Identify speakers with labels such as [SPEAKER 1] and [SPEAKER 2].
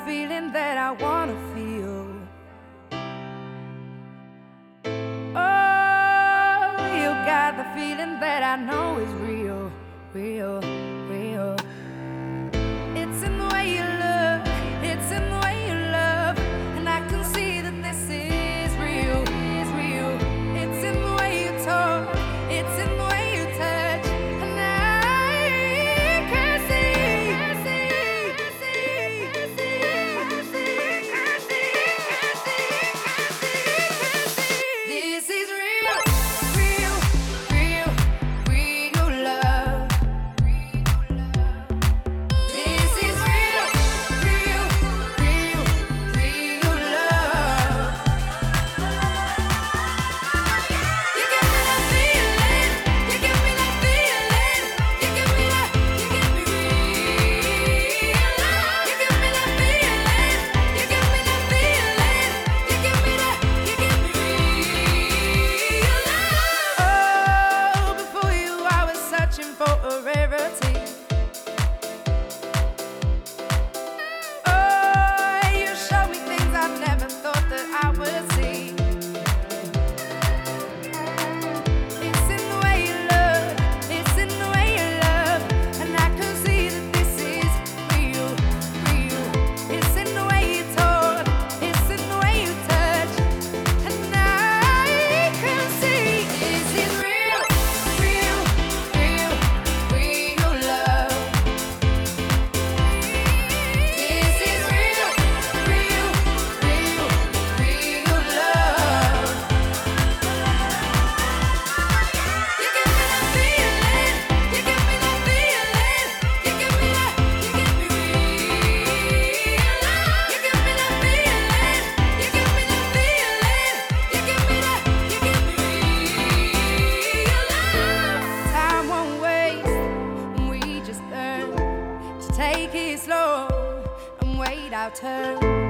[SPEAKER 1] feeling that I wanna feel. Oh, you got the feeling that I know is real, real, real. It's in the way you look, it's in the way you love, and I can see that this is real, is real. It's in the way you talk, it's in the way you touch, and I can see, this is real, real, real, real love. This is real, real, real, real love. You give me that feeling, you give me that feeling, you give me that, you give me real love. You give me that feeling, you give me that feeling, you give me that, you give me real love. Oh, before you I was searching for a rarity. Oh, you showed me things I never thought that I would see. It's in the way you look, it's in the way you love, and I can see that this is real, real. It's in the way you talk, it's in the way you touch, and I can see this is real, real, real, real love. This is real, real, real, real love. You give me that feeling, you give me that feeling, you give me that, you give me real love. You give me that feeling, you give me that feeling, you give me that, you give me real love. Time won't waste, and we just learn to take it slow and wait our turn.